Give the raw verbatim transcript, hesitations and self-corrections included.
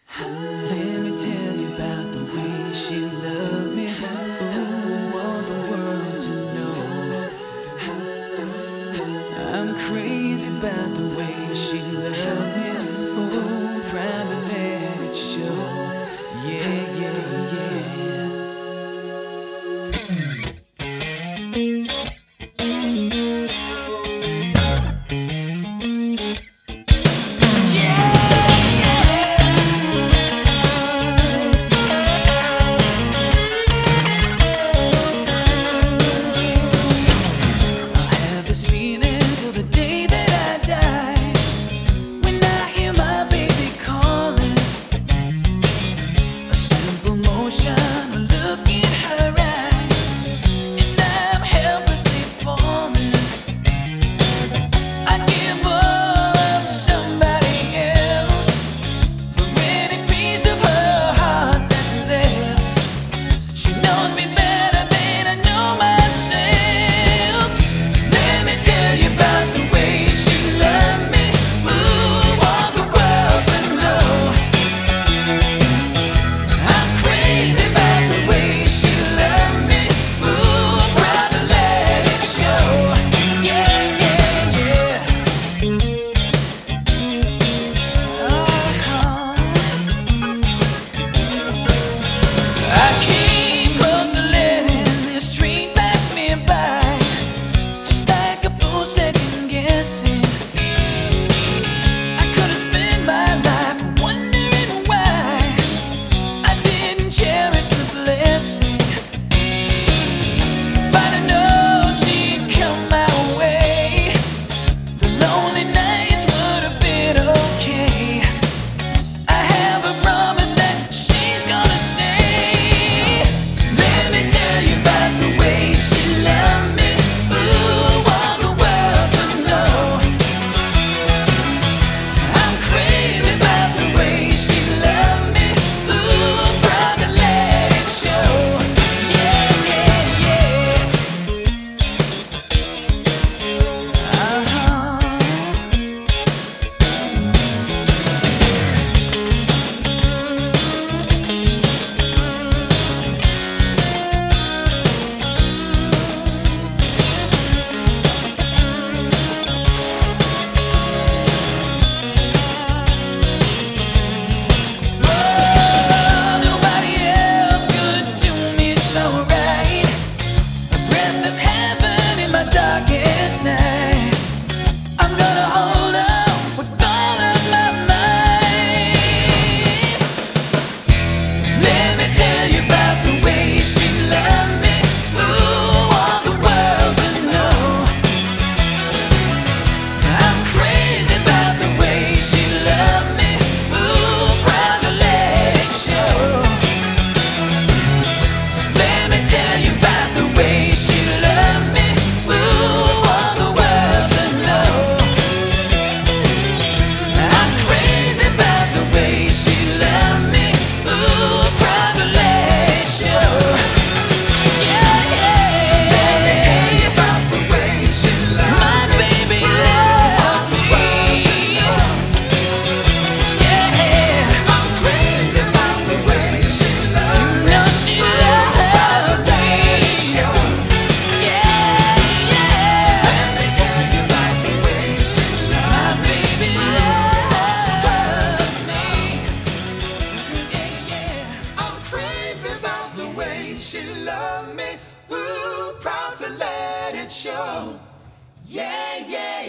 Let me tell you about the way she loved me. Ooh, want the world to know. I'm crazy about the way she loved me. Ooh, proud to let it show. Yeah, yeah, yeah. She loved me, ooh, proud to let it show. Yeah, yeah.